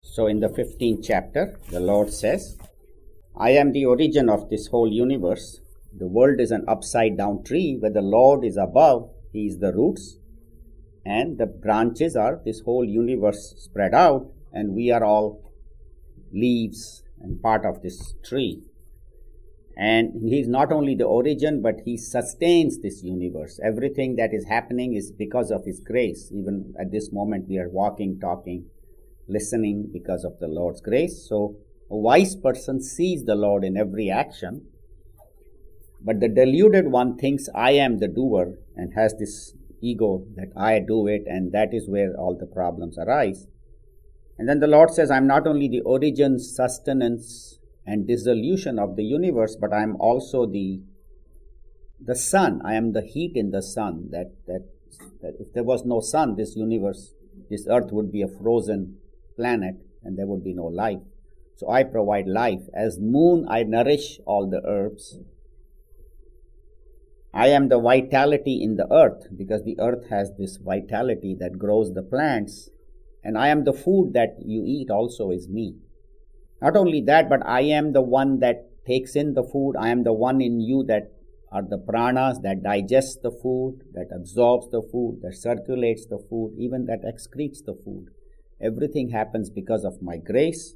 So in the 15th chapter, the Lord says, I am the origin of this whole universe. The world is an upside down tree where the Lord is above, He is the roots, and the branches are this whole universe spread out, and we are all leaves and part of this tree. And He is not only the origin, but He sustains this universe. Everything that is happening is because of His grace. Even at this moment, we are walking, talking, listening because of the Lord's grace. So a wise person sees the Lord in every action, but the deluded one thinks I am the doer and has this ego that I do it, and that is where all the problems arise. And then the Lord says, I'm not only the origin, sustenance, and dissolution of the universe, but I am also the sun. I am the heat in the sun. That if there was no sun, this universe, this earth would be a frozen planet, and there would be no life. So I provide life. As moon, I nourish all the herbs. I am the vitality in the earth, because the earth has this vitality that grows the plants. And I am the food that you eat also is me. Not only that, but I am the one that takes in the food. I am the one in you that are the pranas that digests the food, that absorbs the food, that circulates the food, even that excretes the food. Everything happens because of my grace.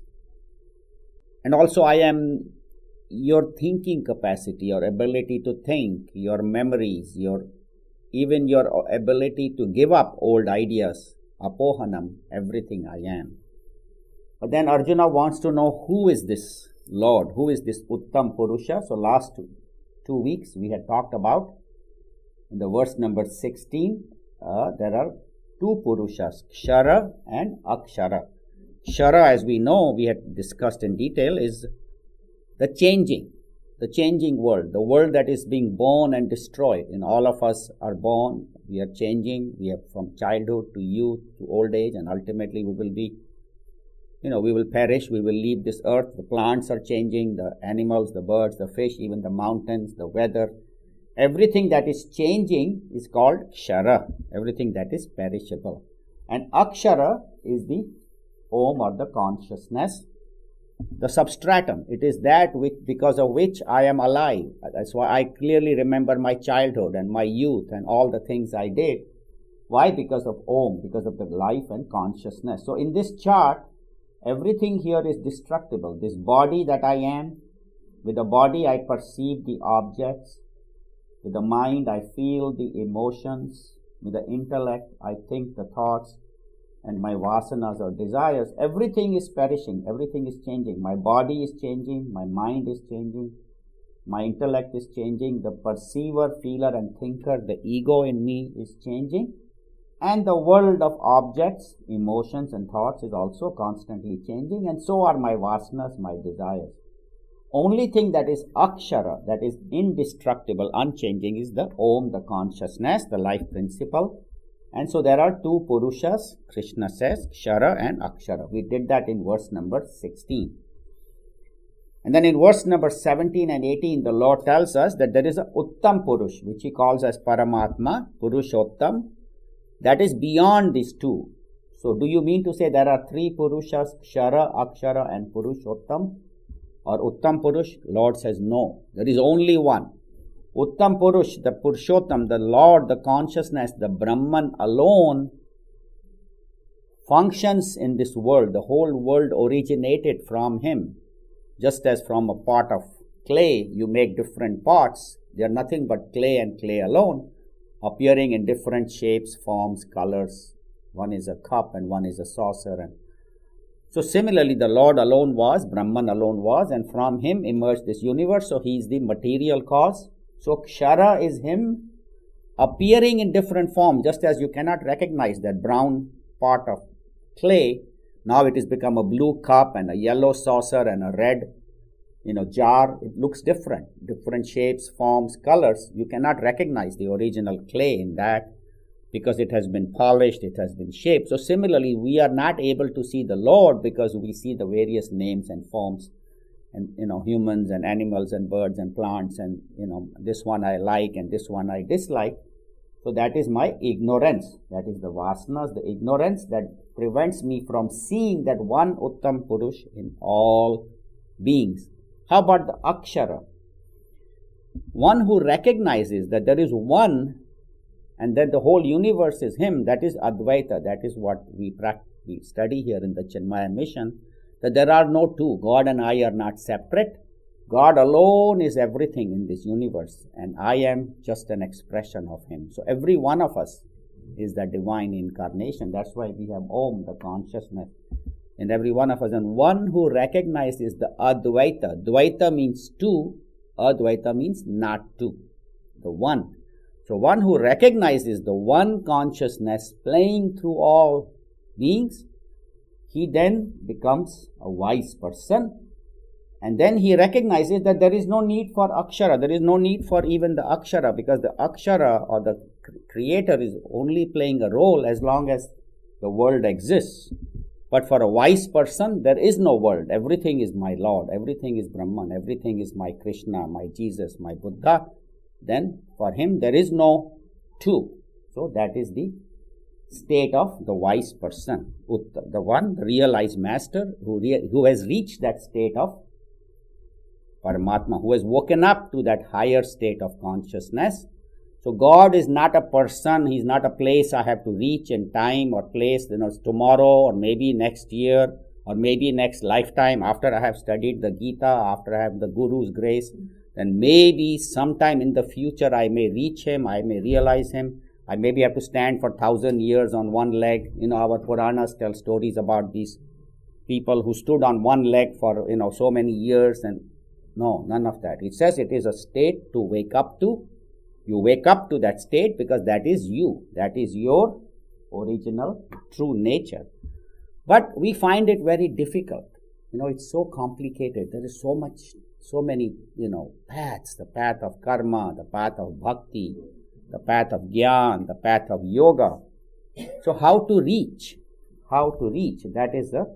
And also I am your thinking capacity, your ability to think, your memories, even your ability to give up old ideas, apohanam, everything I am. But then Arjuna wants to know, who is this Lord? Who is this Uttam Purusha? So last 2 weeks we had talked about, in the verse number 16, there are two Purushas, Kshara and Akshara. Kshara, as we know, we had discussed in detail, is the changing world, the world that is being born and destroyed. And all of us are born, we are changing, we are from childhood to youth to old age, and ultimately we will be, we will perish, we will leave this earth. The plants are changing, the animals, the birds, the fish, even the mountains, the weather. Everything that is changing is called Kshara, everything that is perishable. And Akshara is the Om, or the consciousness, the substratum. It is that because of which I am alive. That's why I clearly remember my childhood and my youth and all the things I did. Why? Because of Om, because of the life and consciousness. So in this chart, everything here is destructible. This body that I am, with the body I perceive the objects, with the mind I feel the emotions, with the intellect I think the thoughts, and my vasanas or desires. Everything is perishing, everything is changing. My body is changing, my mind is changing, my intellect is changing, the perceiver, feeler and thinker, the ego in me is changing, and the world of objects, emotions and thoughts is also constantly changing, and so are my vasanas, my desires. Only thing that is Akshara, that is indestructible, unchanging, is the Om, the consciousness, the life principle. And so there are two Purushas, Krishna says, Kshara and Akshara. We did that in verse number 16. And then in verse number 17 and 18, the Lord tells us that there is a Uttam Purush, which He calls as Paramatma, Purushottam, that is beyond these two. So do you mean to say there are three Purushas, Kshara, Akshara and Purushottam, or Uttam Purush? Lord says no, there is only one. Uttam Purush, the Purushottam, the Lord, the consciousness, the Brahman alone functions in this world. The whole world originated from Him. Just as from a pot of clay you make different pots, they are nothing but clay and clay alone, appearing in different shapes, forms, colors. One is a cup and one is a saucer. And so similarly, the Lord alone was, Brahman alone was, and from Him emerged this universe. So He is the material cause. So Kshara is Him appearing in different forms, just as you cannot recognize that brown pot of clay. Now it has become a blue cup and a yellow saucer and a red, jar. It looks different shapes, forms, colors. You cannot recognize the original clay in that because it has been polished, it has been shaped. So similarly, we are not able to see the Lord because we see the various names and forms. And, humans and animals and birds and plants and, this one I like and this one I dislike. So that is my ignorance. That is the vasanas, the ignorance that prevents me from seeing that one Uttam Purush in all beings. How about the Akshara? One who recognizes that there is one and that the whole universe is him, that is Advaita. That is what we study here in the Chinmaya mission, that there are no two. God and I are not separate. God alone is everything in this universe, and I am just an expression of him. So every one of us is the divine incarnation. That's why we have Om, the consciousness, in every one of us. And one who recognizes the Advaita. Dvaita means two, Advaita means not two, the one. So one who recognizes the one consciousness playing through all beings, he then becomes a wise person. And then he recognizes that there is no need for Akshara. There is no need for even the Akshara, because the Akshara or the creator is only playing a role as long as the world exists. But for a wise person, there is no world. Everything is my Lord. Everything is Brahman. Everything is my Krishna, my Jesus, my Buddha. Then for him, there is no two. So that is the state of the wise person. The one, the realized master who has reached that state of Paramatma, who has woken up to that higher state of consciousness. So God is not a person, He is not a place I have to reach in time or place, tomorrow or maybe next year or maybe next lifetime after I have studied the Gita, after I have the Guru's grace, then maybe sometime in the future I may reach Him, I may realize Him. I maybe have to stand for 1,000 years on one leg. Our Puranas tell stories about these people who stood on one leg for, so many years, and no, none of that. It says it is a state to wake up to. You wake up to that state because that is you. That is your original true nature. But we find it very difficult. It's so complicated. There is so many, paths. The path of karma, the path of bhakti, the path of jnana, the path of yoga. So how to reach? That is the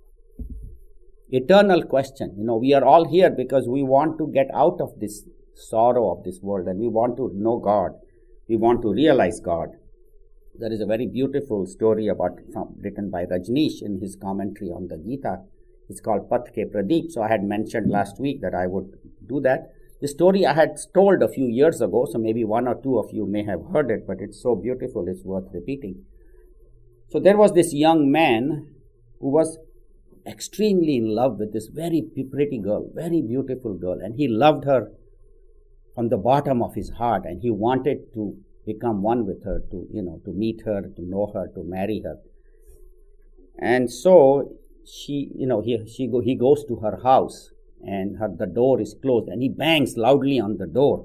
eternal question. We are all here because we want to get out of this sorrow of this world, and we want to know God. We want to realize God. There is a very beautiful story written by Rajneesh in his commentary on the Gita. It's called Path Ke Pradeep. So I had mentioned last week that I would do that. The story I had told a few years ago, so maybe one or two of you may have heard it, but it's so beautiful, it's worth repeating. So there was this young man who was extremely in love with this very pretty girl, very beautiful girl, and he loved her from the bottom of his heart, and he wanted to become one with her, to meet her, to know her, to marry her. And so he goes to her house, and the door is closed, and he bangs loudly on the door.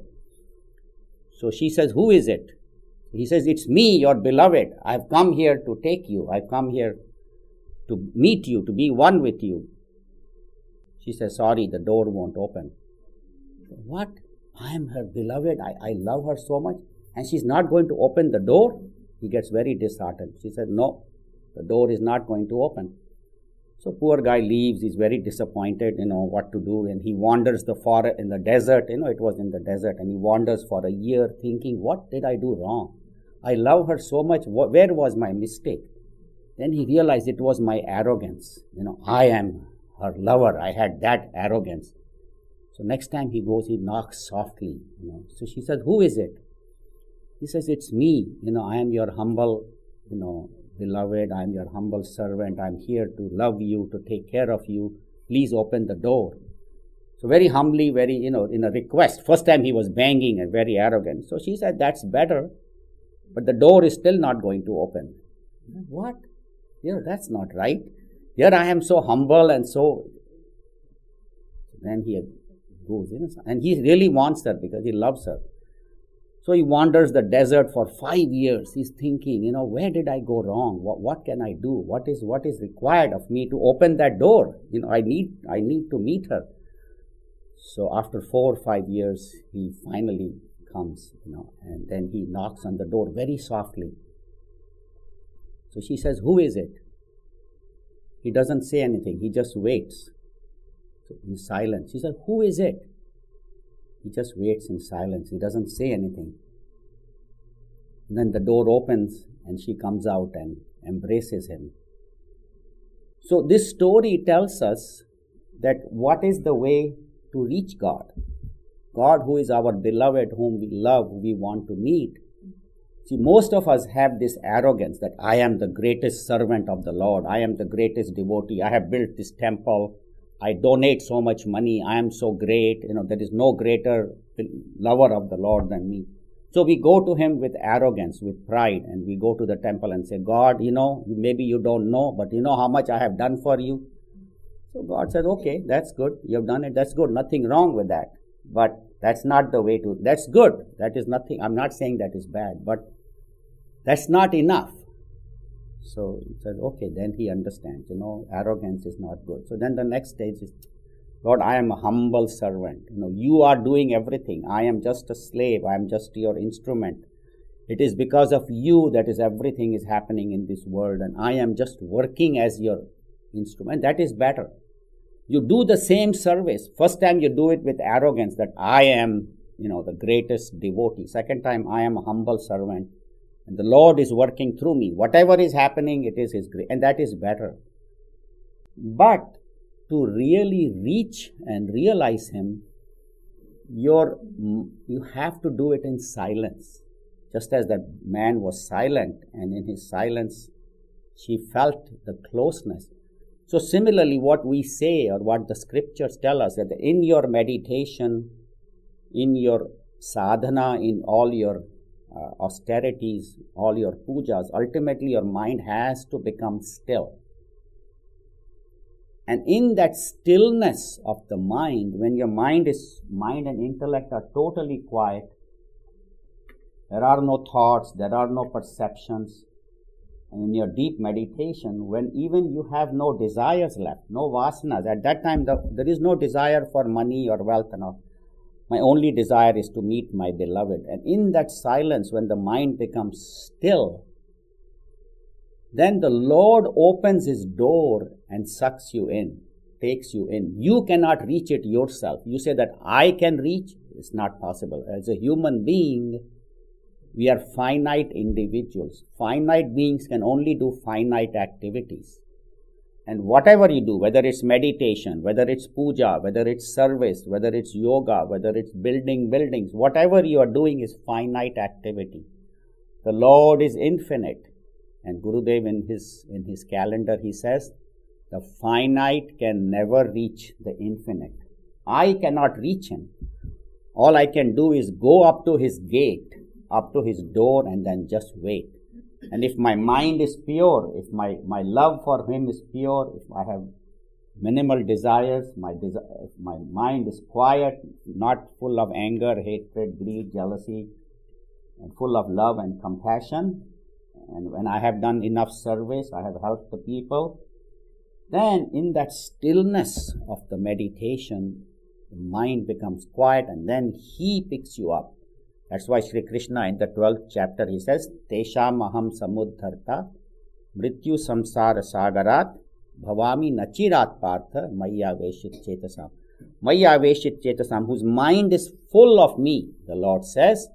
So she says, "Who is it?" He says, "It's me, your beloved. I've come here to take you. I've come here to meet you, to be one with you." She says, "Sorry, the door won't open." What? I am her beloved. I love her so much, and she's not going to open the door? He gets very disheartened. She said, "No, the door is not going to open." So poor guy leaves. He's very disappointed, what to do, and he wanders the forest in the desert. It was in the desert, and he wanders for a year thinking, what did I do wrong? I love her so much. Where was my mistake? Then he realized it was my arrogance. I am her lover. I had that arrogance. So next time he goes, he knocks softly. So she said, "Who is it?" He says, "It's me. I am your humble, beloved. I am your humble servant. I am here to love you, to take care of you. Please open the door." So very humbly, very, in a request. First time he was banging and very arrogant. So she said, "That's better, but the door is still not going to open." What? That's not right. Here I am so humble and so. Then he goes, and he really wants her because he loves her. So he wanders the desert for 5 years. He's thinking, where did I go wrong? What can I do? What is required of me to open that door? I need to meet her. So after 4 or 5 years, he finally comes, and then he knocks on the door very softly. So she says, "Who is it?" He doesn't say anything. He just waits. So in silence. She said, "Who is it?" He just waits in silence. He doesn't say anything. And then the door opens and she comes out and embraces him. So this story tells us that what is the way to reach God. God who is our beloved, whom we love, who we want to meet. See, most of us have this arrogance that I am the greatest servant of the Lord. I am the greatest devotee. I have built this temple. I donate so much money. I am so great. There is no greater lover of the Lord than me. So we go to him with arrogance, with pride, and we go to the temple and say, God, maybe you don't know, but you know how much I have done for you. So God says, okay, that's good. You have done it. That's good. Nothing wrong with that. But that's not the way to, that's good. That is nothing. I'm not saying that is bad, but that's not enough. So he says, okay, then he understands, arrogance is not good. So then the next stage is, Lord, I am a humble servant. You are doing everything. I am just a slave. I am just your instrument. It is because of you that is everything is happening in this world, and I am just working as your instrument. That is better. You do the same service. First time you do it with arrogance that I am, the greatest devotee. Second time, I am a humble servant. And the Lord is working through me. Whatever is happening, it is His grace. And that is better. But to really reach and realize Him, you have to do it in silence. Just as that man was silent, and in his silence, she felt the closeness. So similarly, what we say or what the scriptures tell us, that in your meditation, in your sadhana, in all your austerities, all your pujas, ultimately your mind has to become still. And in that stillness of the mind, when your mind and intellect are totally quiet, there are no thoughts, there are no perceptions. And in your deep meditation, when even you have no desires left, no vasanas, at that time there is no desire for money or wealth and all. My only desire is to meet my beloved. And in that silence, when the mind becomes still, then the Lord opens His door and sucks you in, takes you in. You cannot reach it yourself. You say that I can reach, it's not possible. As a human being, we are finite individuals. Finite beings can only do finite activities. And whatever you do, whether it's meditation, whether it's puja, whether it's service, whether it's yoga, whether it's building buildings, whatever you are doing is finite activity. The Lord is infinite. And Gurudev in his calendar, he says, the finite can never reach the infinite. I cannot reach Him. All I can do is go up to His gate, up to His door, and then just wait. And if my mind is pure, if my love for Him is pure, if I have minimal desires, if my mind is quiet, not full of anger, hatred, greed, jealousy, and full of love and compassion, and when I have done enough service, I have helped the people, then in that stillness of the meditation, the mind becomes quiet, and then He picks you up. That's why Sri Krishna in the 12th chapter, he says, Tesham aham samuddharta mrityu samsara sagarat bhavami nachirat partha maya veshit chetasam. Maya veshit chetasam, whose mind is full of me, the Lord says,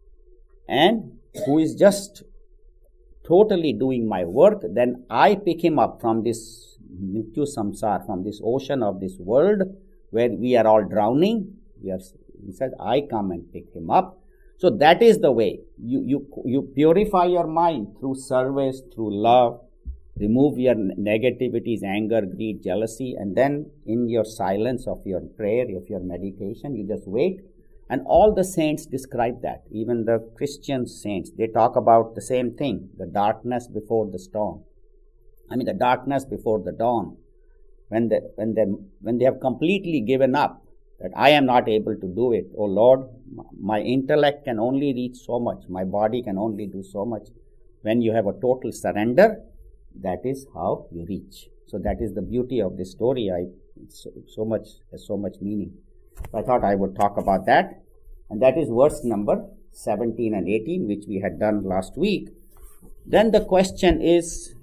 and who is just totally doing my work, then I pick him up from this mrityu samsara, from this ocean of this world where we are all drowning. He says, I come and pick him up. So that is the way. You purify your mind through service, through love, remove your negativities, anger, greed, jealousy, and then in your silence of your prayer, of your meditation, you just wait. And all the saints describe that. Even the Christian saints, they talk about the same thing, the darkness before the storm. The darkness before the dawn. When they have completely given up, that I am not able to do it. Oh Lord, my intellect can only reach so much. My body can only do so much. When you have a total surrender, that is how you reach. So that is the beauty of this story. Has so much meaning. So I thought I would talk about that. And that is verse number 17 and 18, which we had done last week. Then the question is,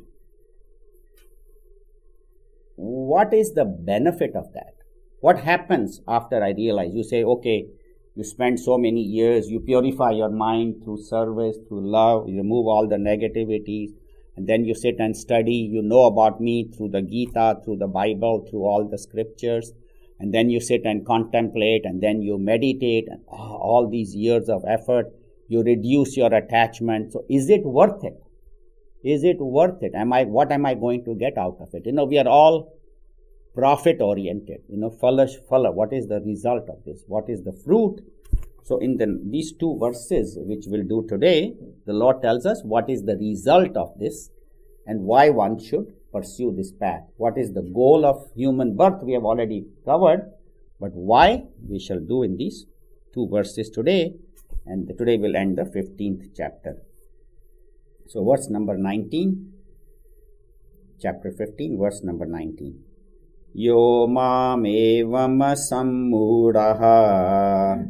what is the benefit of that? What happens after I realize? You say, okay, You spend so many years, you purify your mind through service, through love, you remove all the negativities, and then you sit and study. You know about me through the Gita, through the Bible, through all the scriptures, and then you sit and contemplate, and then you meditate, and all these years of effort, you reduce your attachment. So is it worth it? Is it worth it? What am I going to get out of it? We are all profit oriented, phala. What is the result of this? What is the fruit? So in these two verses which we'll do today, the Lord tells us what is the result of this and why one should pursue this path. What is the goal of human birth? We have already covered, but why we shall do in these two verses today, and today we'll end the 15th chapter. So verse number 19, chapter 15, verse number 19. Yo mam evam sammudaha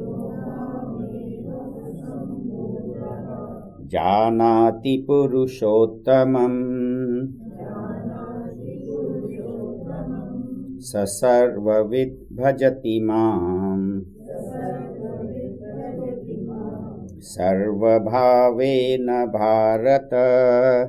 janati purushottamam sasarvavid bhajati mam sarvabhavena bharata.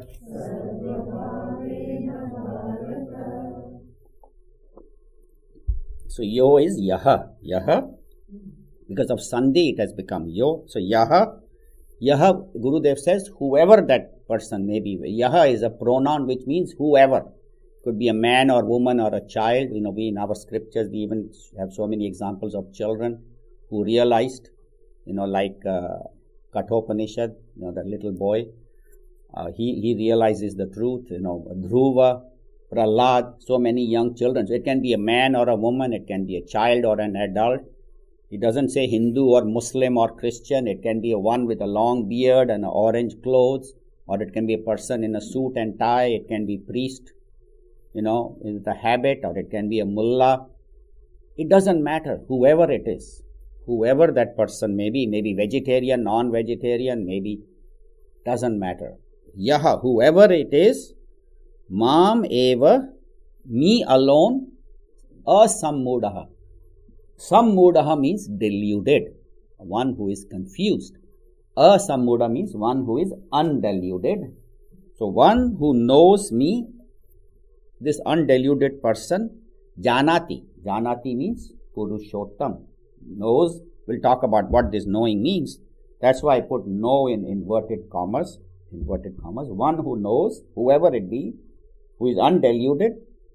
So yo is yaha. Yaha, because of sandhi it has become yo. So yaha, Gurudev says, whoever that person may be. Yaha is a pronoun which means whoever. Could be a man or woman or a child. We in our scriptures, we even have so many examples of children who realized, like Kathopanishad, that little boy, he realizes the truth. Dhruva, Prahlad, so many young children. So it can be a man or a woman, it can be a child or an adult. It doesn't say Hindu or Muslim or Christian. It can be a one with a long beard and orange clothes, or it can be a person in a suit and tie. It can be priest, in the habit, or it can be a mullah. It doesn't matter, whoever it is, whoever that person may be vegetarian, non-vegetarian, maybe, doesn't matter. Yaha, whoever it is, mam eva, me alone, asammudaha. Sammudaha means deluded, one who is confused. Asammuda means one who is undeluded. So one who knows me, this undeluded person, janati. Janati means Purushottam. Knows. We'll talk about what this knowing means. That's why I put know in inverted commas. Inverted commas. One who knows, whoever it be, who is undeluded,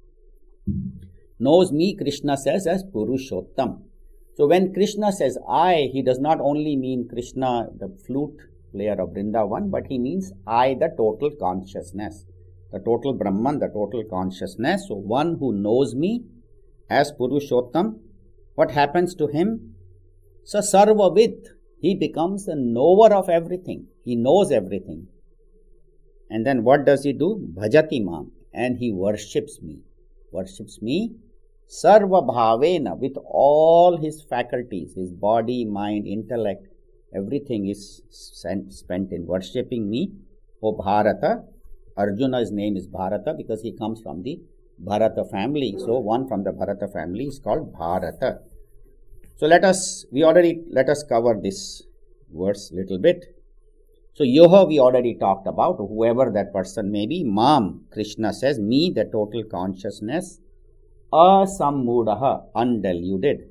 knows me, Krishna says, as Purushottam. So when Krishna says I, he does not only mean Krishna, the flute player of Vrindavan, but he means I, the total consciousness, the total Brahman, the total consciousness. So one who knows me as Purushottam, what happens to him? So Sarvavid, he becomes a knower of everything. He knows everything. And then what does he do? Bhajati mam. And he worships me. Worships me. Sarva bhavena, with all his faculties, his body, mind, intellect, everything is spent in worshipping me. O Bharata. Arjuna's name is Bharata because he comes from the Bharata family. So one from the Bharata family is called Bharata. So let us cover this verse little bit. So Yoha we already talked about, whoever that person may be. Mam, Krishna says, me, the total consciousness. Asammudaha, undeluded.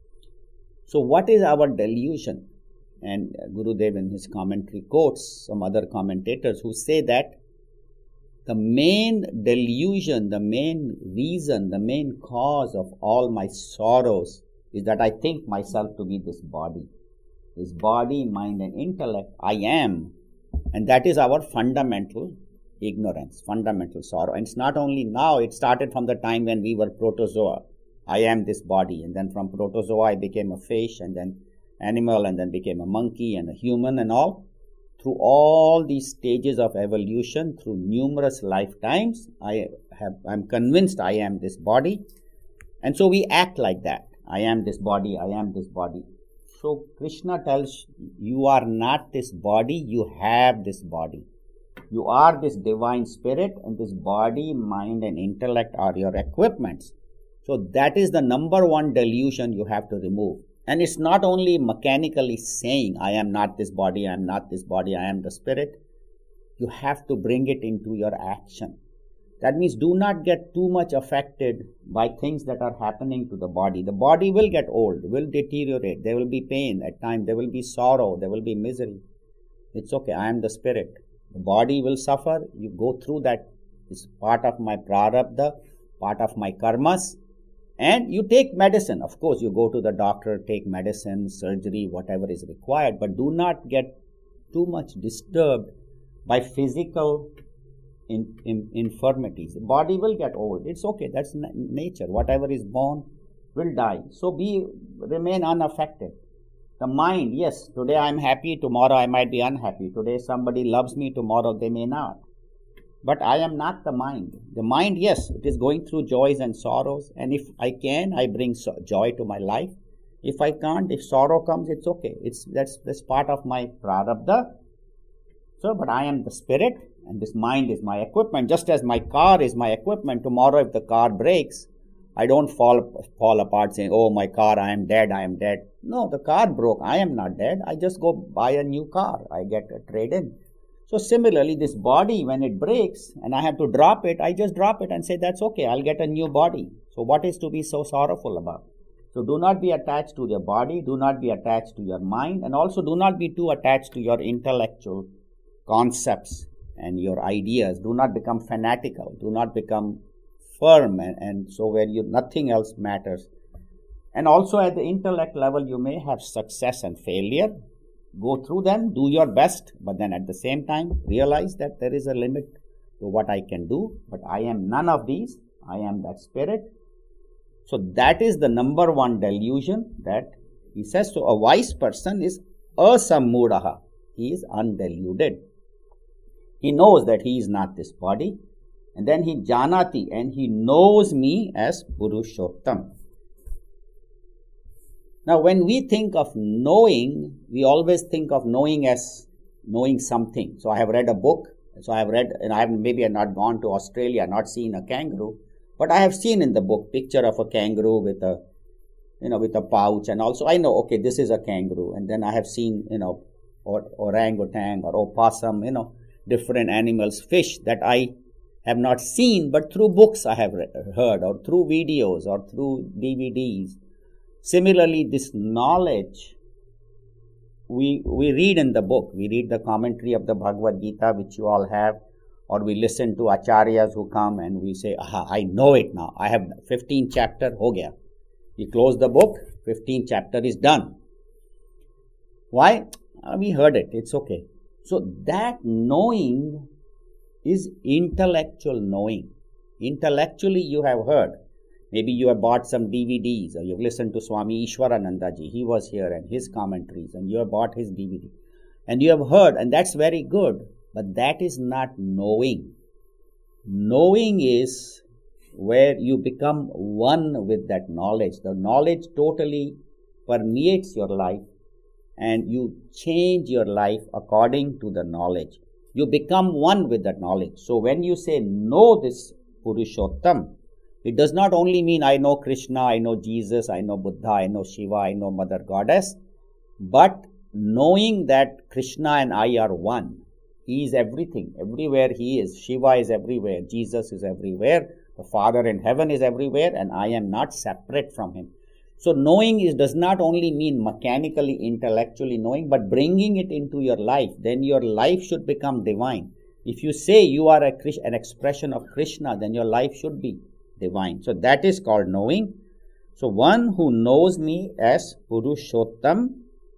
So what is our delusion? And Gurudev in his commentary quotes some other commentators who say that the main delusion, the main reason, the main cause of all my sorrows is that I think myself to be this body. This body, mind and intellect, I am. And that is our fundamental ignorance, fundamental sorrow. And it's not only now, it started from the time when we were protozoa. I am this body. And then from protozoa I became a fish, and then animal, and then became a monkey and a human and all. Through all these stages of evolution, through numerous lifetimes, I'm convinced I am this body. And so we act like that. I am this body, I am this body. So Krishna tells you are not this body, you have this body. You are this divine spirit, and this body, mind and intellect are your equipments. So that is the number one delusion you have to remove. And it's not only mechanically saying, I am not this body, I am not this body, I am the spirit. You have to bring it into your action. That means do not get too much affected by things that are happening to the body. The body will get old, will deteriorate. There will be pain at times. There will be sorrow. There will be misery. It's okay. I am the spirit. The body will suffer. You go through that. It's part of my prarabdha, part of my karmas. And you take medicine. Of course, you go to the doctor, take medicine, surgery, whatever is required. But do not get too much disturbed by physical infirmities. The body will get old. It's okay. That's nature. Whatever is born will die. So remain unaffected. The mind, yes, today I am happy, tomorrow I might be unhappy. Today somebody loves me, tomorrow they may not. But I am not the mind. The mind, yes, it is going through joys and sorrows. And if I can, I bring joy to my life. If I can't, if sorrow comes, it's okay. That's part of my prarabdha. So, but I am the spirit, and this mind is my equipment. Just as my car is my equipment, tomorrow if the car breaks, I don't fall apart saying, oh, my car, I am dead. No, the car broke. I am not dead. I just go buy a new car. I get a trade-in. So similarly, this body, when it breaks and I have to drop it, I just drop it and say, that's okay. I'll get a new body. So what is to be so sorrowful about? So do not be attached to your body. Do not be attached to your mind. And also do not be too attached to your intellectual concepts and your ideas. Do not become fanatical. Do not become firm and so where nothing else matters. And also at the intellect level, you may have success and failure. Go through them, do your best, but then at the same time realize that there is a limit to what I can do. But I am none of these. I am that spirit. So that is the number one delusion that he says. So a wise person is asammudaha. He is undeluded. He knows that he is not this body. And then he janati, and he knows me as Purushottam. Now, when we think of knowing, we always think of knowing as knowing something. So, I have read a book. So, I have read, and I have maybe not gone to Australia, not seen a kangaroo, but I have seen in the book picture of a kangaroo with a pouch, and also I know, okay, this is a kangaroo. And then I have seen, orangutan or opossum, different animals, fish that I have not seen, but through books I have heard, or through videos, or through DVDs. Similarly, this knowledge, we read in the book, we read the commentary of the Bhagavad Gita, which you all have, or we listen to acharyas who come and we say, aha, I know it now. I have 15 chapter, ho gaya. We close the book, 15 chapter is done. Why? We heard it, it's okay. So that knowing is intellectual knowing. Intellectually you have heard. Maybe you have bought some DVDs, or you've listened to Swami Ishwaranandaji. He was here and his commentaries, and you have bought his DVD. And you have heard, and that's very good, but that is not knowing. Knowing is where you become one with that knowledge. The knowledge totally permeates your life, and you change your life according to the knowledge. You become one with that knowledge. So when you say know this Purushottam, it does not only mean I know Krishna, I know Jesus, I know Buddha, I know Shiva, I know Mother Goddess, but knowing that Krishna and I are one. He is everything, everywhere he is. Shiva is everywhere, Jesus is everywhere, the Father in heaven is everywhere, and I am not separate from him. So knowing does not only mean mechanically, intellectually knowing, but bringing it into your life. Then your life should become divine. If you say you are an expression of Krishna, then your life should be divine. So that is called knowing. So one who knows me as Purushottam,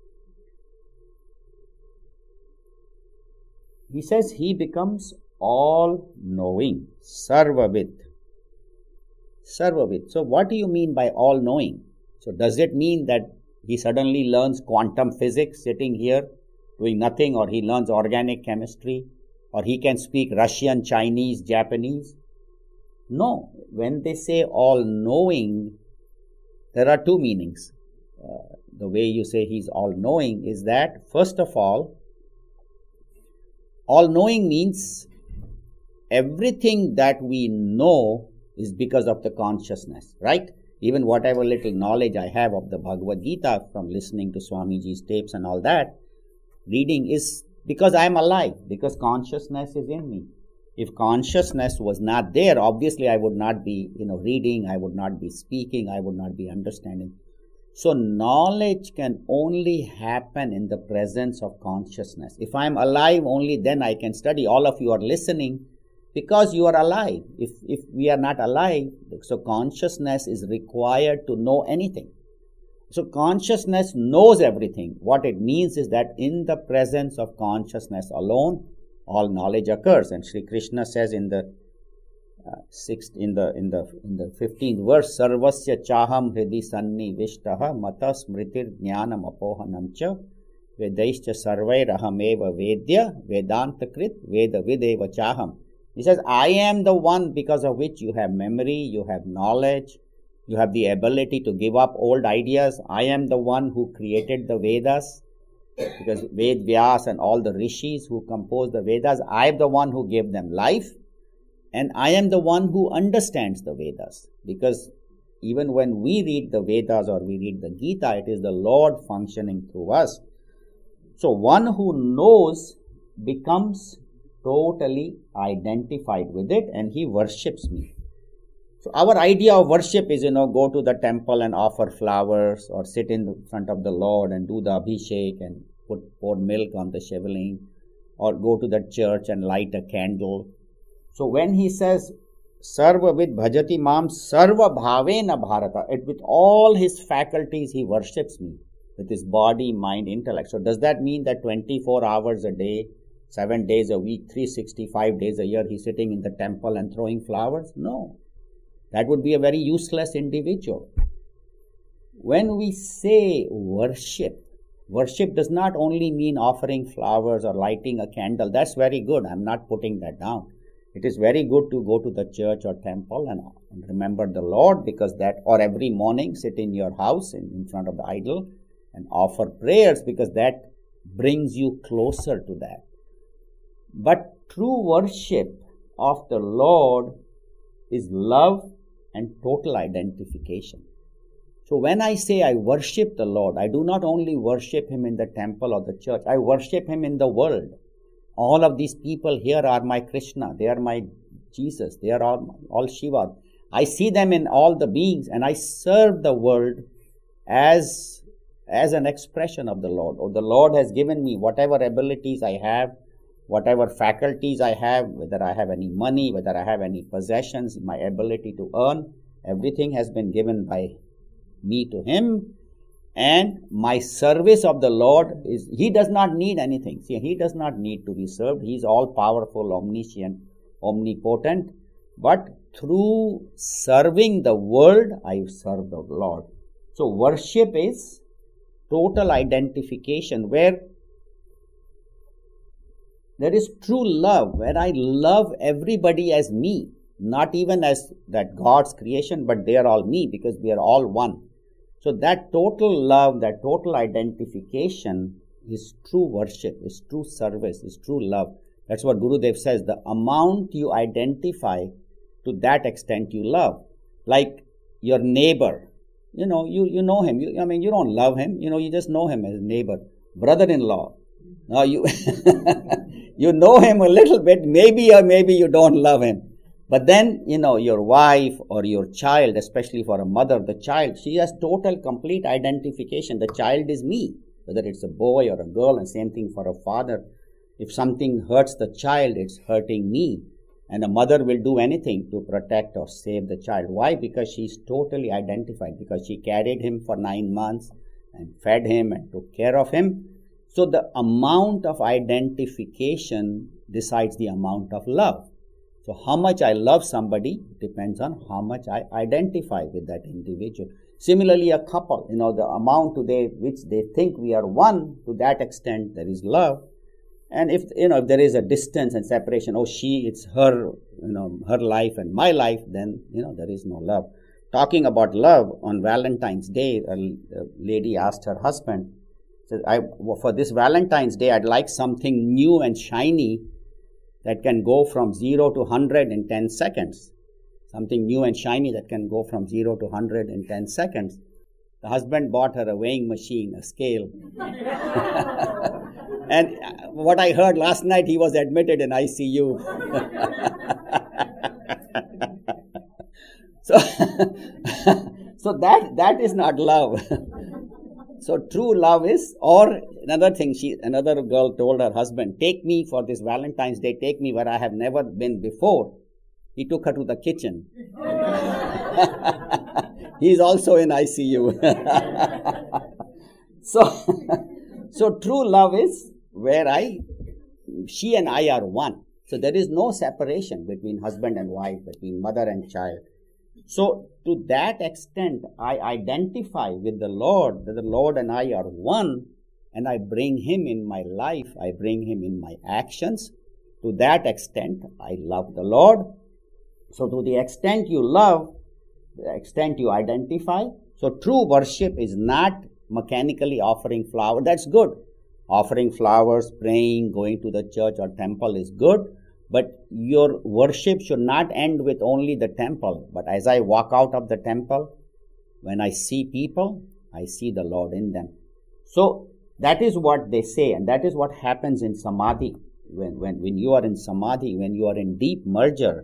he says he becomes all-knowing, Sarvavid. Sarvavid. So what do you mean by all-knowing? So does it mean that he suddenly learns quantum physics sitting here doing nothing, or he learns organic chemistry, or he can speak Russian, Chinese, Japanese? No. When they say all-knowing, there are two meanings. The way you say he's all-knowing is that, first of all knowing means everything that we know is because of the consciousness, right? Even whatever little knowledge I have of the Bhagavad Gita from listening to Swamiji's tapes and all that, reading is because I am alive, because consciousness is in me. If consciousness was not there, obviously I would not be, reading, I would not be speaking, I would not be understanding. So knowledge can only happen in the presence of consciousness. If I am alive, only then I can study. All of you are listening because you are alive. If we are not alive, so consciousness is required to know anything. So consciousness knows everything. What it means is that in the presence of consciousness alone, all knowledge occurs. And Sri Krishna says in the 15th verse, Sarvasya chaham hridi sanni vishtaha mata smritir jnanam apohanam cha vedaischa sarvai rahameva vedya vedanta krit veda videva chaham. He says, I am the one because of which you have memory, you have knowledge, you have the ability to give up old ideas. I am the one who created the Vedas, because Ved Vyas and all the rishis who composed the Vedas, I am the one who gave them life, and I am the one who understands the Vedas. Because even when we read the Vedas or we read the Gita, it is the Lord functioning through us. So one who knows becomes totally identified with it, and he worships me. So our idea of worship is, go to the temple and offer flowers, or sit in front of the Lord and do the abhishek and pour milk on the shivaling, or go to the church and light a candle. So when he says, Sarva vid bhajati mam sarva bhavena bharata, with all his faculties he worships me, with his body, mind, intellect. So does that mean that 24 hours a day, 7 days a week, 365 days a year, he's sitting in the temple and throwing flowers? No. That would be a very useless individual. When we say worship, worship does not only mean offering flowers or lighting a candle. That's very good. I'm not putting that down. It is very good to go to the church or temple and remember the Lord, because that, or every morning sit in your house in front of the idol and offer prayers, because that brings you closer to that. But true worship of the Lord is love and total identification. So when I say I worship the Lord, I do not only worship Him in the temple or the church, I worship Him in the world. All of these people here are my Krishna, they are my Jesus, they are all Shiva. I see them in all the beings, and I serve the world as an expression of the Lord. Oh, the Lord has given me whatever abilities I have, whatever faculties I have, whether I have any money, whether I have any possessions, my ability to earn, everything has been given by me to Him. And my service of the Lord is, He does not need anything. See, He does not need to be served. He is all powerful, omniscient, omnipotent. But through serving the world, I serve the Lord. So worship is total identification, where there is true love, where I love everybody as me, not even as that God's creation, but they are all me, because we are all one. So that total love, that total identification is true worship, is true service, is true love. That's what Gurudev says, the amount you identify, to that extent you love. Like your neighbor, you know him. You don't love him, you just know him as neighbor. Brother-in-law, now you you know him a little bit, maybe or maybe you don't love him. But then, your wife or your child, especially for a mother, the child, she has total, complete identification. The child is me, whether it's a boy or a girl, and same thing for a father. If something hurts the child, it's hurting me. And a mother will do anything to protect or save the child. Why? Because she's totally identified, because she carried him for 9 months and fed him and took care of him. So the amount of identification decides the amount of love. So how much I love somebody depends on how much I identify with that individual. Similarly, a couple, the amount to which they think we are one, to that extent there is love. And if there is a distance and separation, it's her, her life and my life, then, there is no love. Talking about love, on Valentine's Day, a lady asked her husband, said, for this Valentine's Day, I'd like something new and shiny that can go from 0 to 100 in 10 seconds. something new and shiny that can go from 0 to 100 in 10 seconds. The husband bought her a weighing machine, a scale. And what I heard last night, he was admitted in ICU. So that is not love. So true love is, or another thing, another girl told her husband, take me for this Valentine's Day, take me where I have never been before. He took her to the kitchen. He is also in ICU. So true love is where she and I are one. So there is no separation between husband and wife, between mother and child. So to that extent, I identify with the Lord, that the Lord and I are one, and I bring Him in my life, I bring Him in my actions. To that extent, I love the Lord. So to the extent you love, the extent you identify. So true worship is not mechanically offering flowers. That's good. Offering flowers, praying, going to the church or temple is good. But your worship should not end with only the temple. But as I walk out of the temple, when I see people, I see the Lord in them. So that is what they say, and that is what happens in Samadhi. When you are in Samadhi, when you are in deep merger,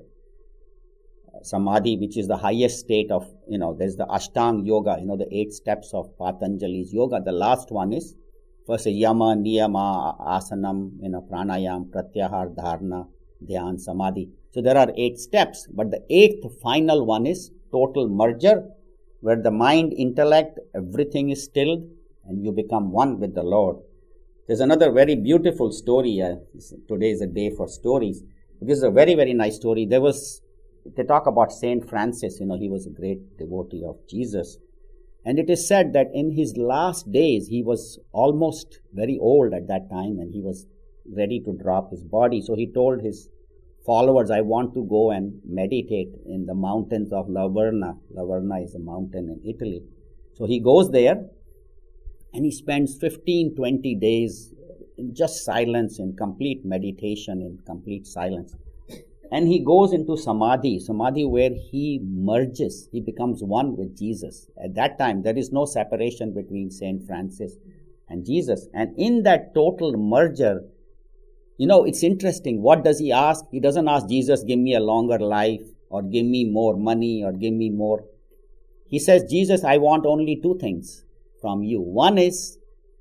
Samadhi, which is the highest state of, there's the Ashtanga Yoga, the 8 steps of Patanjali's yoga. The last one is, first Yama, Niyama, Asanam, Pranayam, Pratyahar, Dharana, Dhyan, Samadhi. So there are 8 steps, but the 8th final one is total merger, where the mind, intellect, everything is stilled and you become one with the Lord. There's another very beautiful story. Today is a day for stories. This is a very, very nice story. They talk about Saint Francis. He was a great devotee of Jesus. And it is said that in his last days, he was almost very old at that time, and he was ready to drop his body. So he told his followers, I want to go and meditate in the mountains of Laverna. Laverna is a mountain in Italy. So he goes there and he spends 15-20 days in just silence, in complete meditation, in complete silence. And he goes into Samadhi where he merges, he becomes one with Jesus. At that time, there is no separation between Saint Francis and Jesus. And in that total merger, it's interesting. What does he ask? He doesn't ask Jesus, give me a longer life, or give me more money, or give me more. He says, Jesus, I want only 2 things from you. One is,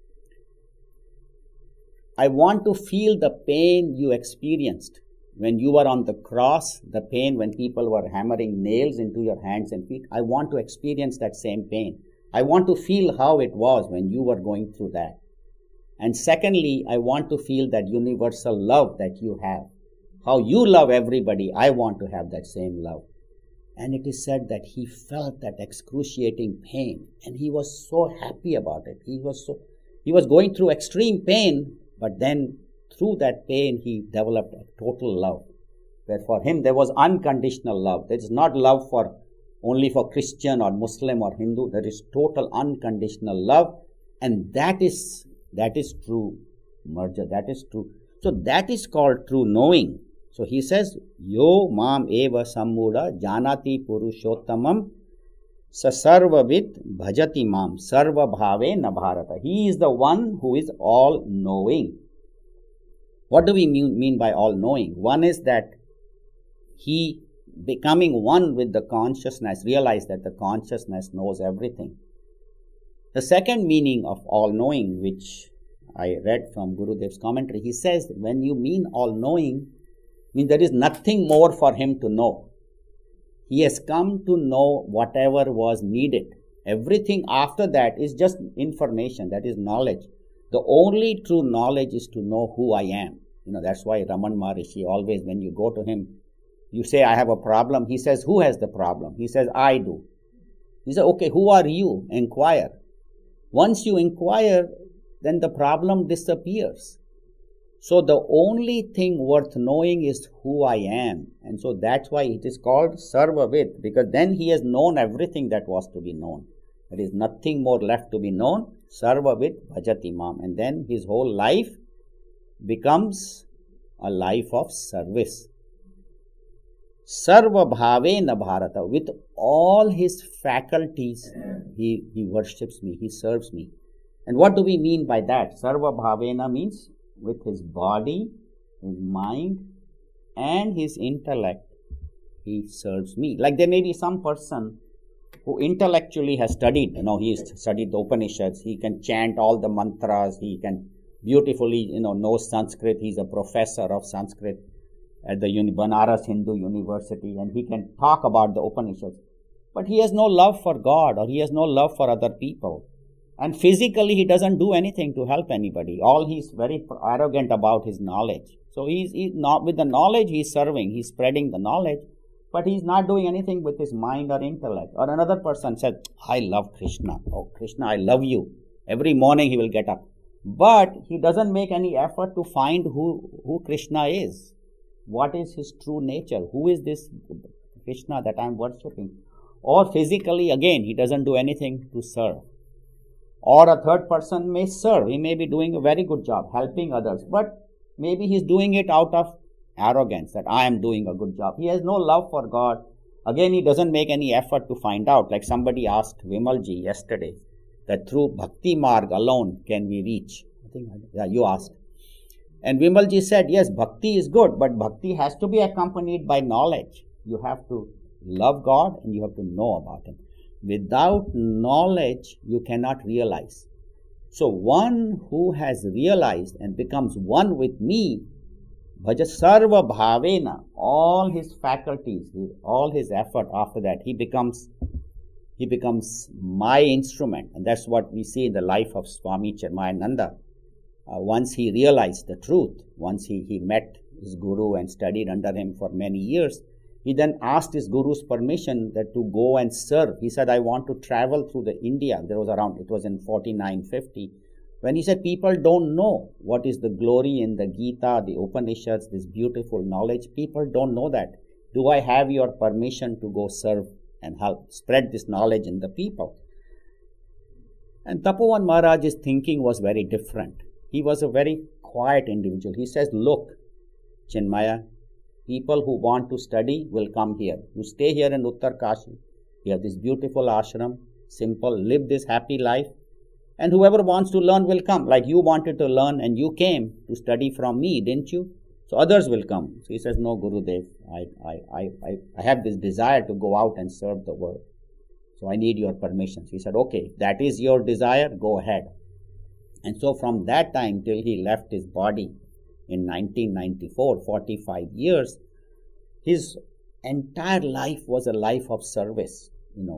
I want to feel the pain you experienced when you were on the cross, the pain when people were hammering nails into your hands and feet. I want to experience that same pain. I want to feel how it was when you were going through that. And secondly, I want to feel that universal love that you have. How you love everybody, I want to have that same love. And it is said that he felt that excruciating pain, and he was so happy about it. He was going through extreme pain, but then through that pain, he developed a total love. Where for him, there was unconditional love. There is not love only for Christian or Muslim or Hindu. There is total unconditional love. And that is true merger. That is true. So that is called true knowing. So he says, Yo mam eva sammuda janati purushottamam sasarvavit bhajati mam sarva bhave na bharata. He is the one who is all knowing. What do we mean by all knowing? One is that he becoming one with the consciousness, realize that the consciousness knows everything. The second meaning of all knowing, which I read from Gurudev's commentary, he says when you mean all knowing, means there is nothing more for him to know. He has come to know whatever was needed. Everything after that is just information, that is knowledge. The only true knowledge is to know who I am. That's why Raman Maharishi always, when you go to him, you say, I have a problem. He says, who has the problem? He says, I do. He says, okay, who are you? Inquire. Once you inquire, then the problem disappears. So the only thing worth knowing is who I am. And so that's why it is called Sarvavit, because then he has known everything that was to be known. There is nothing more left to be known. Sarvavit bhajati mam. And then his whole life becomes a life of service. Sarva Bhavena Bharata. With all his faculties, he worships me, he serves me. And what do we mean by that? Sarva Bhavena means with his body, his mind, and his intellect, he serves me. Like there may be some person who intellectually has studied, he's studied the Upanishads, he can chant all the mantras, he can beautifully, know Sanskrit, he's a professor of Sanskrit at the Banaras Hindu University, and he can talk about the Upanishads. But he has no love for God, or he has no love for other people. And physically, he doesn't do anything to help anybody. He's very arrogant about his knowledge. So he's not, with the knowledge he's serving, he's spreading the knowledge, but he's not doing anything with his mind or intellect. Or another person said, I love Krishna. Oh, Krishna, I love you. Every morning he will get up. But he doesn't make any effort to find who Krishna is. What is his true nature? Who is this Krishna that I'm worshipping? Or physically, again, he doesn't do anything to serve. Or a third person may serve. He may be doing a very good job, helping others. But maybe he's doing it out of arrogance, that I am doing a good job. He has no love for God. Again, he doesn't make any effort to find out. Like somebody asked Vimalji yesterday, that through Bhakti Marg alone can we reach. I think you asked. And Vimalji said, yes, Bhakti is good, but Bhakti has to be accompanied by knowledge. You have to love God and you have to know about Him. Without knowledge, you cannot realize. So one who has realized and becomes one with me, Bhaja Sarva Bhavena, all his faculties, all his effort after that, he becomes my instrument. And that's what we see in the life of Swami Chinmayananda. Once he realized the truth, once he met his guru and studied under him for many years, he then asked his guru's permission that to go and serve. He said, I want to travel through the India. It was in 4950. When he said, people don't know what is the glory in the Gita, the Upanishads, this beautiful knowledge. People don't know that. Do I have your permission to go serve and help spread this knowledge in the people? And Tapovan Maharaj's thinking was very different. He was a very quiet individual. He says, look, Chinmaya, people who want to study will come here. You stay here in Uttar Kashi. You have this beautiful ashram, simple, live this happy life. And whoever wants to learn will come. Like you wanted to learn and you came to study from me, didn't you? So others will come. So he says, no, Gurudev, I have this desire to go out and serve the world. So I need your permission. So he said, okay, if that is your desire, go ahead. And so from that time till he left his body in 1994, 45 years, his entire life was a life of service.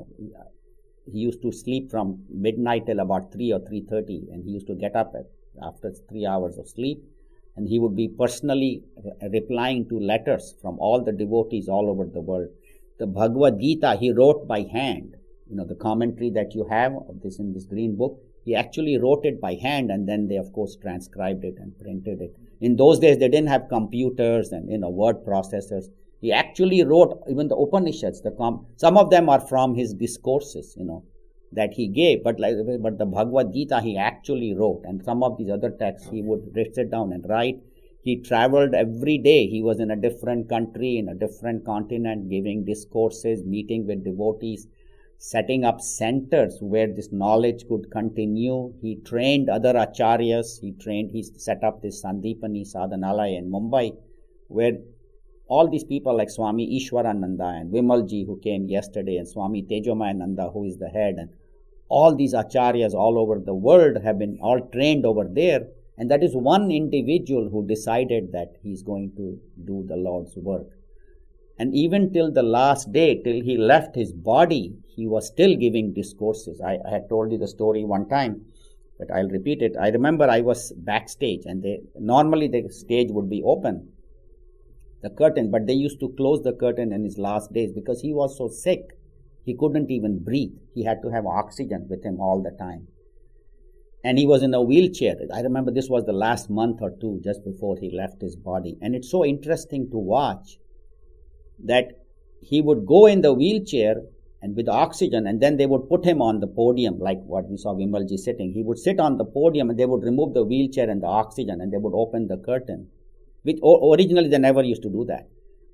He used to sleep from midnight till about 3 or 3:30, and he used to get up after 3 hours of sleep, and he would be personally replying to letters from all the devotees all over the world. The Bhagavad Gita he wrote by hand. The commentary that you have of this in this green book, he actually wrote it by hand, and then they of course transcribed it and printed it. In those days they didn't have computers and word processors. He actually wrote even the Upanishads. Some of them are from his discourses, that he gave. But the Bhagavad Gita he actually wrote, and some of these other texts he would sit down and write. He traveled every day. He was in a different country, in a different continent, giving discourses, meeting with devotees, setting up centers where this knowledge could continue. He trained other acharyas. He set up this Sandipani Sadhanalaya in Mumbai, where all these people like Swami Ishwarananda and Vimalji who came yesterday, and Swami Tejomayananda who is the head, and all these acharyas all over the world have been all trained over there. And that is one individual who decided that he's going to do the Lord's work. And even till the last day, till he left his body, he was still giving discourses. I had told you the story one time, but I'll repeat it. I remember I was backstage, and normally the stage would be open, the curtain, but they used to close the curtain in his last days because he was so sick. He couldn't even breathe. He had to have oxygen with him all the time. And he was in a wheelchair. I remember this was the last month or two just before he left his body. And it's so interesting to watch that he would go in the wheelchair and with oxygen, and then they would put him on the podium like what we saw Vimalji sitting. He would sit on the podium and they would remove the wheelchair and the oxygen and they would open the curtain. Which originally they never used to do that.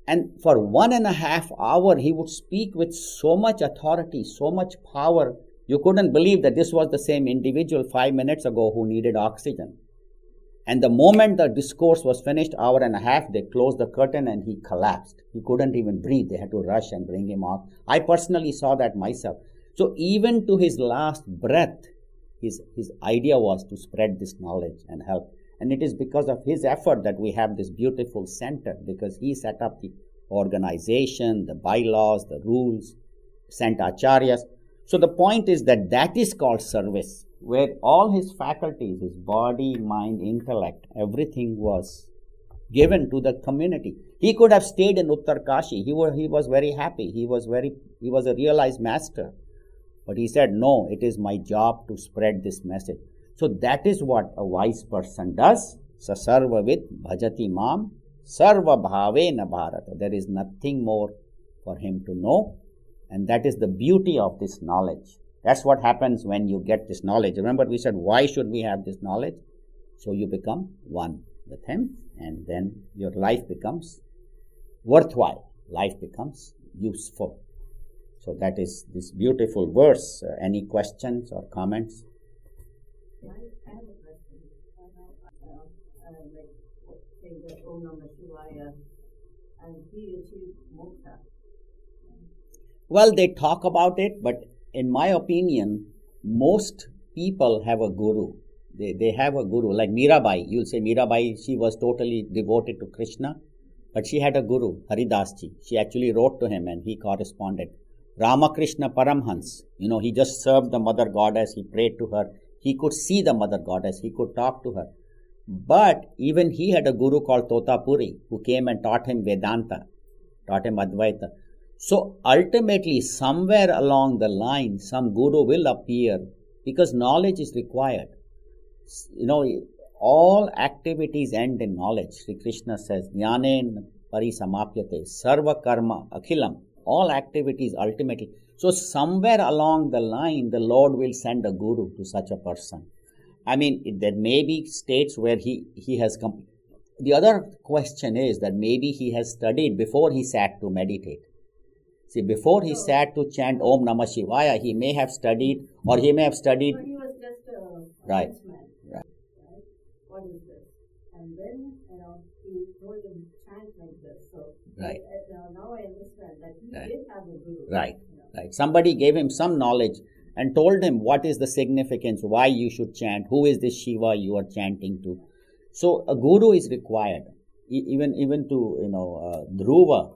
And for 1.5 hours, he would speak with so much authority, so much power. You couldn't believe that this was the same individual 5 minutes ago who needed oxygen. And the moment the discourse was finished, 1.5 hours, they closed the curtain and he collapsed. He couldn't even breathe. They had to rush and bring him out. I personally saw that myself. So even to his last breath, his idea was to spread this knowledge and help. And it is because of his effort that we have this beautiful center, because he set up the organization, the bylaws, the rules, sent acharyas. So the point is that is called service, where all his faculties, his body, mind, intellect, everything was given to the community. He could have stayed in Uttarkashi. He was very happy. He was a realized master. But he said, no, it is my job to spread this message. So that is what a wise person does. Sasarvavit bhajati mam sarva bhavena bharata. There is nothing more for him to know. And that is the beauty of this knowledge. That's what happens when you get this knowledge. Remember, we said, why should we have this knowledge? So you become one with him, and then your life becomes worthwhile. Life becomes useful. So that is this beautiful verse. Any questions or comments? I have a question. Like saying that Om Namah Shivaya, and he achieved moksha. Well, they talk about it, but in my opinion, most people have a guru. They have a guru. Like Mirabai, you'll say Mirabai, she was totally devoted to Krishna, but she had a guru, Haridas ji. She actually wrote to him and he corresponded. Ramakrishna Paramhans, he just served the Mother Goddess, he prayed to her. He could see the Mother Goddess, he could talk to her. But even he had a guru called Totapuri, who came and taught him Vedanta, taught him Advaita. So ultimately, somewhere along the line, some guru will appear, because knowledge is required. All activities end in knowledge. Sri Krishna says, Jnanen parisamapyate, sarva karma akhilam. All activities ultimately. So somewhere along the line, the Lord will send a guru to such a person. I mean, there may be states where he has come. The other question is that maybe he has studied before he sat to meditate. See, before he sat to chant Om Namah Shivaya, he may have studied, or he may have studied. But he was just a Right. huntsman. Right. What is this? And then, he told him chant like this. So, Right. Now I understand that he Right. did have a guru. Right. Right. Somebody gave him some knowledge and told him what is the significance, why you should chant, who is this Shiva you are chanting to. So a guru is required. Even to, Dhruva,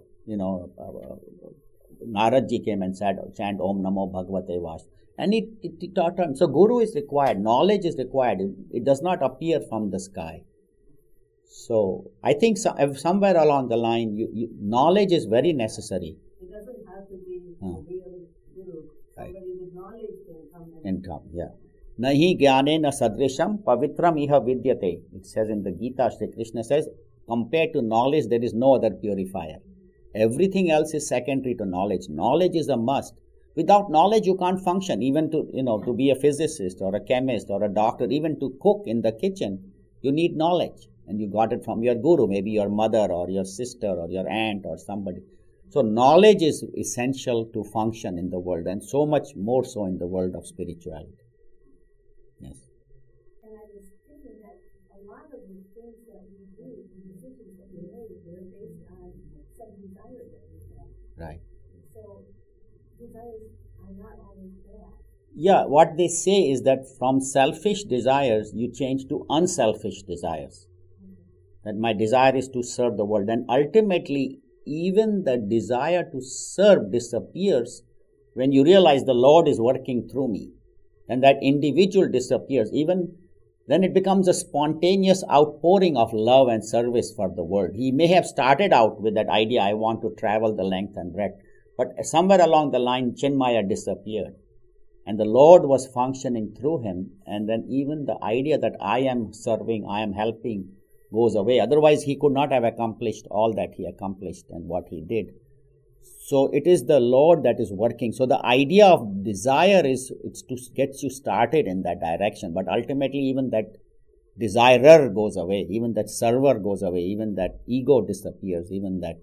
Narad ji came and said, chant Om Namo Bhagavate Vas. And he taught him. So guru is required. Knowledge is required. It does not appear from the sky. So I think somewhere along the line, knowledge is very necessary. It doesn't have to be a real guru. Right. Somebody with knowledge can come and Nahi jnane na sadrisham pavitram iha vidyate. It says in the Gita, Sri Krishna says, compared to knowledge, there is no other purifier. Everything else is secondary to knowledge. Knowledge is a must. Without knowledge, you can't function. Even to be a physicist or a chemist or a doctor, even to cook in the kitchen, you need knowledge. And you got it from your guru, maybe your mother or your sister or your aunt or somebody. So knowledge is essential to function in the world, and so much more so in the world of spirituality. Yes. And I was thinking that a lot of the things that we do, the decisions that we make, they're based on some desire that we have. Right. So desires are not always bad. Yeah, what they say is that from selfish desires, you change to unselfish desires. That my desire is to serve the world. And ultimately, even the desire to serve disappears when you realize the Lord is working through me. And that individual disappears. Even then it becomes a spontaneous outpouring of love and service for the world. He may have started out with that idea, I want to travel the length and breadth. But somewhere along the line, Chinmaya disappeared. And the Lord was functioning through him. And then even the idea that I am serving, I am helping, goes away. Otherwise, he could not have accomplished all that he accomplished and what he did. So it is the Lord that is working. So the idea of desire it's to get you started in that direction. But ultimately, even that desirer goes away. Even that server goes away. Even that ego disappears. Even that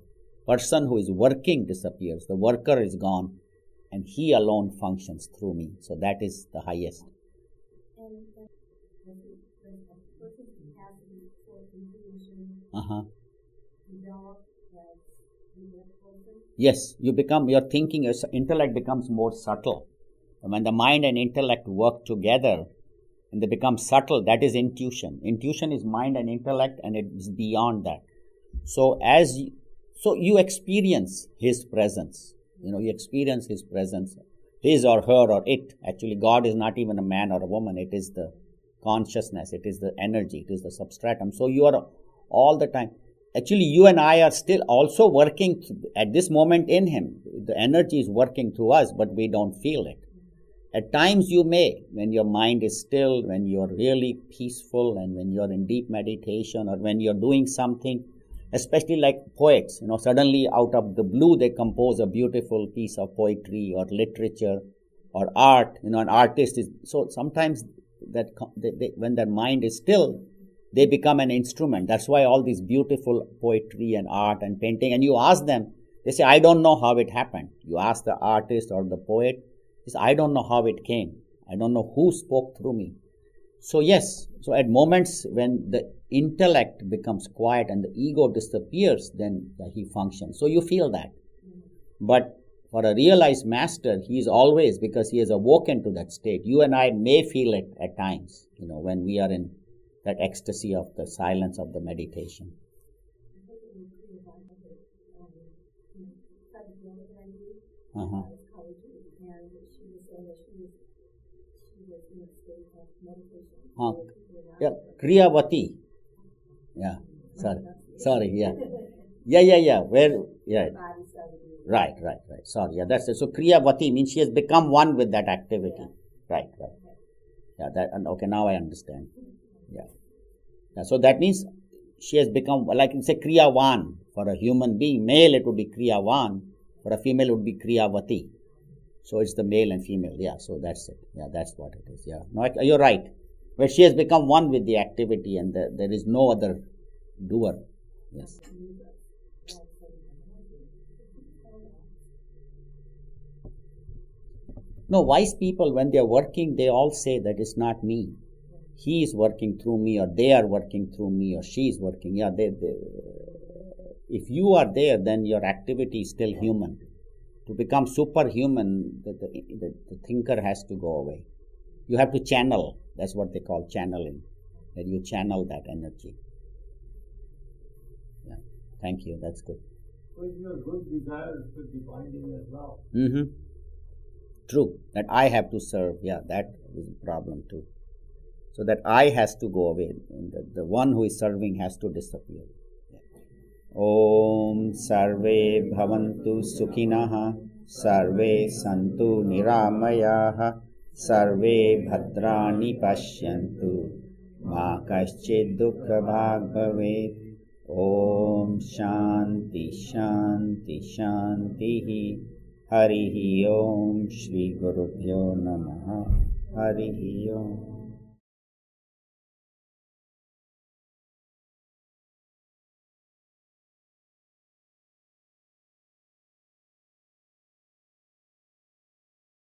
person who is working disappears. The worker is gone, and he alone functions through me. So that is the highest. And the person's capacity for intuition develop as you get closer? Yes, your thinking, your intellect becomes more subtle. When the mind and intellect work together and they become subtle, that is intuition. Intuition is mind and intellect, and it is beyond that. So you experience his presence. You experience his presence, his or her or it. Actually, God is not even a man or a woman. It is the consciousness. It is the energy. It is the substratum. So you are all the time. Actually, you and I are still also working at this moment in him. The energy is working through us, but we don't feel it. At times you may, when your mind is still, when you're really peaceful, and when you're in deep meditation, or when you're doing something, especially like poets, suddenly out of the blue they compose a beautiful piece of poetry or literature or art. An artist is, so sometimes that when their mind is still, they become an instrument. That's why all these beautiful poetry and art and painting, and you ask them, they say, I don't know how it happened. You ask the artist or the poet, he says, I don't know how it came. I don't know who spoke through me. So yes, so at moments when the intellect becomes quiet and the ego disappears, then he functions. So you feel that. But for a realized master, he is always, because he has awoken to that state. You and I may feel it at times, when we are in that ecstasy of the silence of the meditation. Yeah, Kriyavati. Yeah, sorry, yeah. Where, yeah. Right. Sorry, yeah, that's it. So Kriyavati means she has become one with that activity. Right. Yeah, okay, now I understand. Yeah. So that means she has become, like you say, Kriyavan. For a human being, male it would be Kriyavan. For a female it would be Kriyavati. So it's the male and female. Yeah, so that's it. Yeah, that's what it is. Yeah. No, you're right. Where she has become one with the activity, and there is no other doer. Yes. No, wise people, when they are working, they all say that it's not me. He is working through me, or they are working through me, or she is working. Yeah, if you are there, then your activity is still human. To become superhuman, the thinker has to go away. You have to channel. That's what they call channeling. That you channel that energy. Yeah. Thank you. That's good. But your good desires could be binding as well. True. That I have to serve. Yeah, that is a problem too. So that I has to go away. And the one who is serving has to disappear. Om Sarve Bhavantu Sukhinah Sarve Santu Niramayaha Sarve Bhadrani Pashyantu Ma Kaschid Dukkha Bhag Bhavet. Om Shanti Shanti Shanti Harihi Om Shri Gurubhyo Namaha Harihi Om.